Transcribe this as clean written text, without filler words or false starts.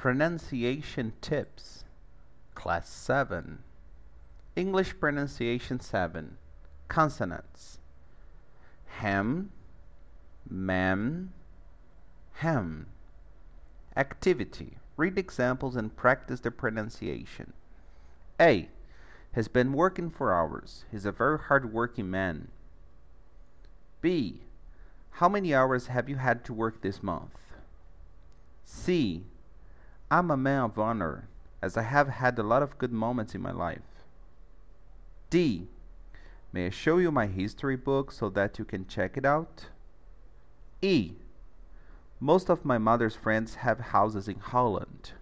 Pronunciation Tips, Class 7. English Pronunciation 7. Consonants. Ham, mam, ham. Activity. Read examples and practice the pronunciation. A. Has been working for hours. He's a very hard-working man. B. How many hours have you had to work this month? C. I'm a man of honor, as I have had a lot of good moments in my life. D. May I show you my history book so that you can check it out? E. Most of my mother's friends have houses in Holland.